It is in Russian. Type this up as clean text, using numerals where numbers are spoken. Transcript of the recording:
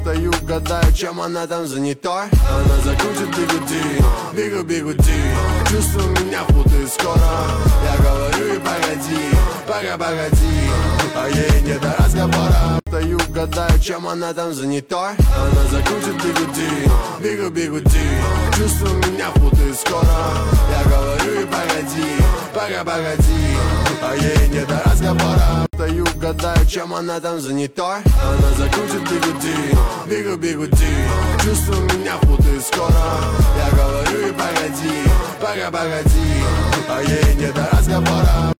Стою, гадаю, чем она там занятой. Она закрутит бигуди, бигу-бигуди. Чувствую, меня путает скоро. Я говорю и погоди, погоди. А ей не до разговора. Стою, гадаю, чем она там занятой. Она закрутит бигуди, бигу-бигуди. Чувствую, меня путает скоро. Я говорю и погоди. А ей не до разговора. Стою, гадаю, чем она там занятой. Она закрутит бигуди, бигу-бигуди. Чувствую, меня путает скоро. Я говорю и погоди. А ей не до разговора.